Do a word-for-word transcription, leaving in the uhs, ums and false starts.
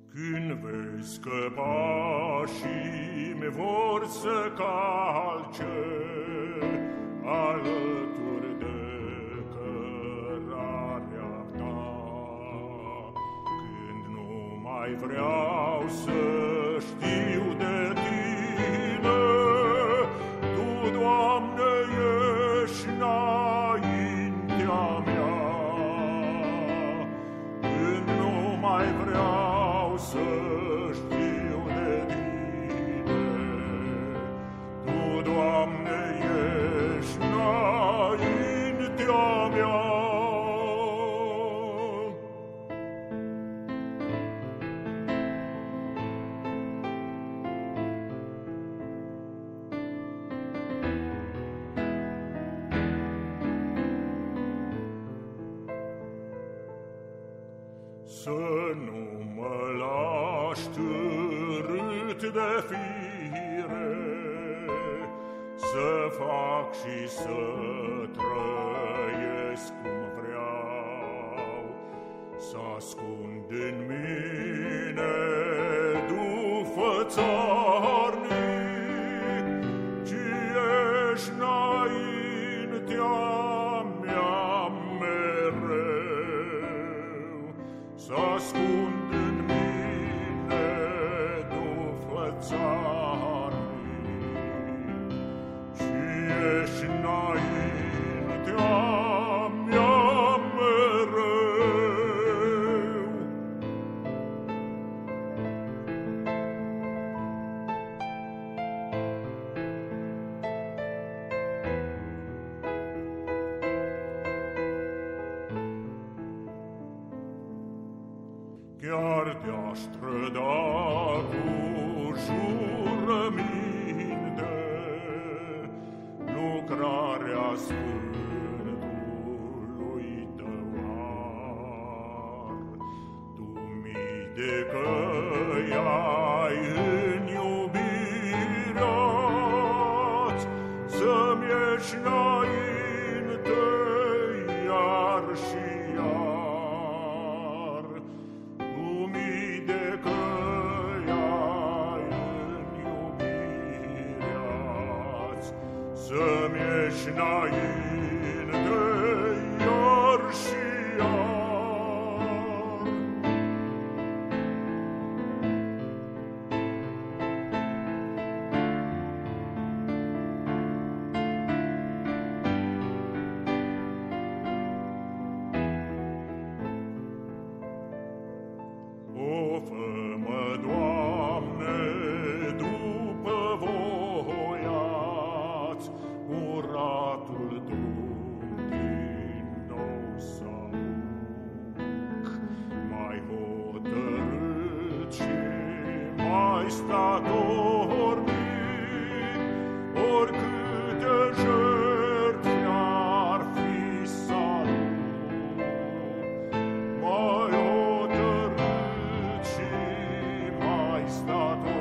Când vei scăpa și-mi vor să calce alături de cărarea ta, când nu mai vreau să știu de tine, Tu, Doamne, ești înaintea mea. Când nu mai vreau să știu de tine, Tu, Doamne, ești înaintea mea. Să nu mă lași târât de fire, să fac și să trăiesc cum vreau, să ascund în mine duh fățarnic, ci ești înaintea mea mereu. Să ascund în mine duh fățarnic, și ești înaintea mea mereu. Chiar te-aș trăda cu jurăminte lucrarea Sfântului Tău har. Tu mii de căi ai în iubirea-ți, să-mi ieși înainte iar și iar. Tu mii de căi ai în iubirea-ți, să-mi ieși înainte iar și iar. O, fă-mă, Doamne, după voia-ți, curatul drum din nou să aduc, mai hotărât și mai statornic, oricâte jertfe ar fi să aduc, mai hotărât și mai statornic,